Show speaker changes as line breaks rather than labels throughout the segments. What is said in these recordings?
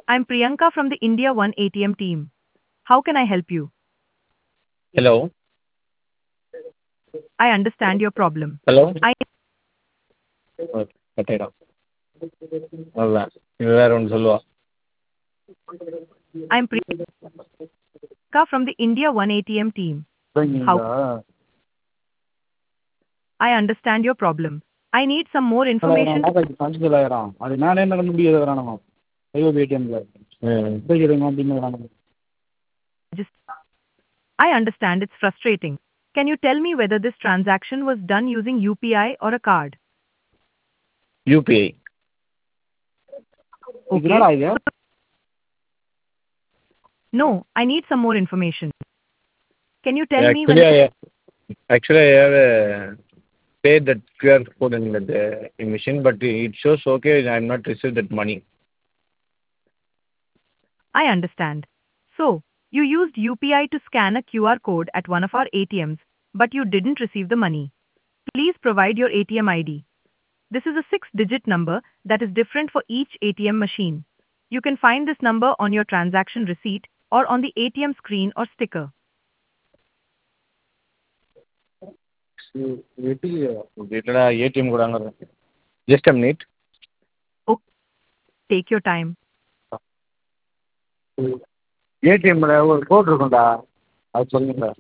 I'm Priyanka from the India One ATM team. How can I help you?
Hello.
I understand your problem.
Hello.
I
Okay, கட்டிடும் அதான் இது வேற ஒன்று சொல்லுவா.
I'm Priyanka from the India One ATM team. How
சரிங்களா?
I understand your problem. I need some more information.
9,000 அது நானே நடந்து முடியாது வரானோ ஐயோ ஏடிஎம்ல போய்க்கிறேங்க அப்படின்னு வரானோ
Just I understand it's frustrating. Can you tell me whether this transaction was done using UPI or a card?
UPI.
Okay.
என்னடா இது
No, I need some more information. Can you tell me when
Actually, I have paid that QR code in the machine, but it shows okay. I am not received that money.
I understand. So, you used UPI to scan a QR code at one of our ATMs, but you didn't receive the money. Please provide your ATM ID. This is a six-digit number that is different for each ATM machine. You can find this number on your transaction receipt or on the ATM screen or sticker.
இல்லைடா ATM கூடாங்க. Just a minute.
Okay, take your time.
ஏடிஎம்ல ஒரு code இருக்கும்டா அது சொல்லுங்க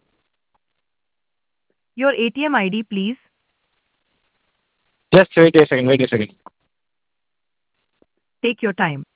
Your ATM ID, please.
Just wait a second.
Take your time.